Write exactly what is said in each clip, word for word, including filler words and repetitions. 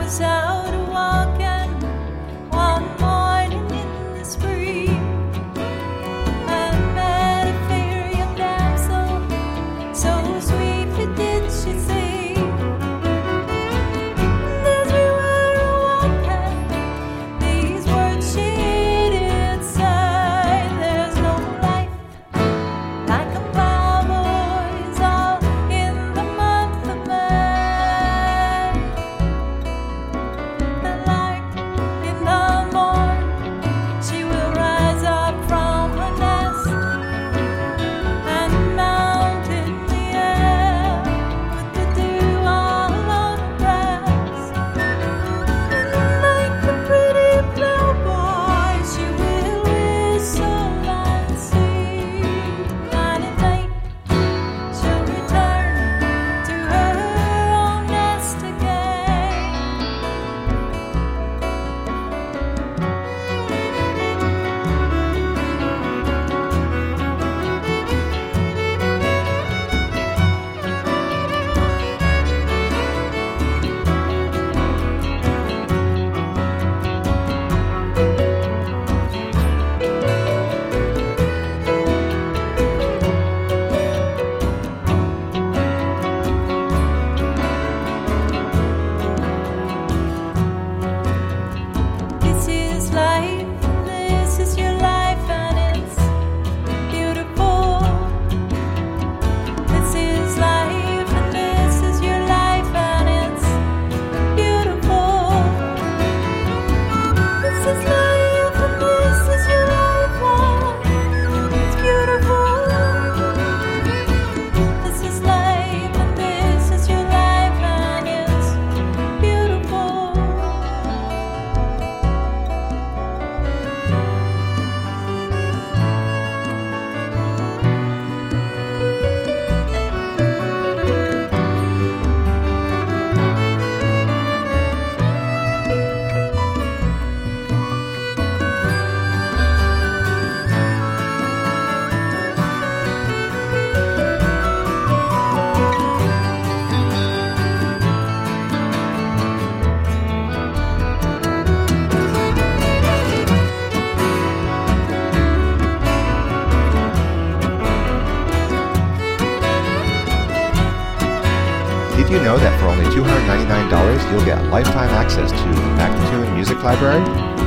Did you know that for only two hundred ninety-nine dollars you'll get lifetime access to the Magnatune Music Library?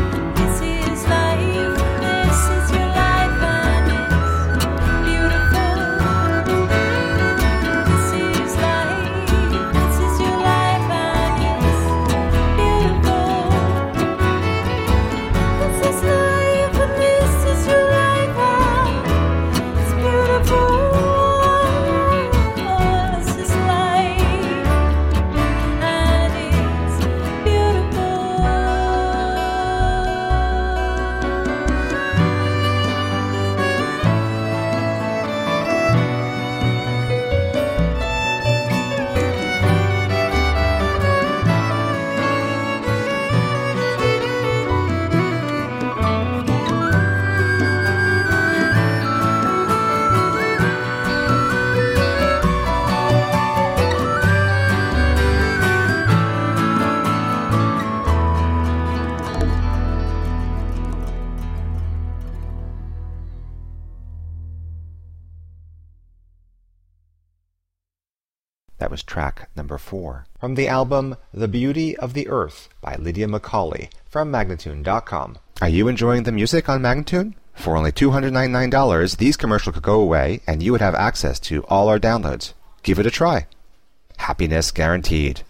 That was track number four from the album The Beauty of the Earth by Lydia Macaulay from Magnatune dot com. Are you enjoying the music on Magnatune? For only two hundred ninety-nine dollars, these commercials could go away and you would have access to all our downloads. Give it a try. Happiness guaranteed.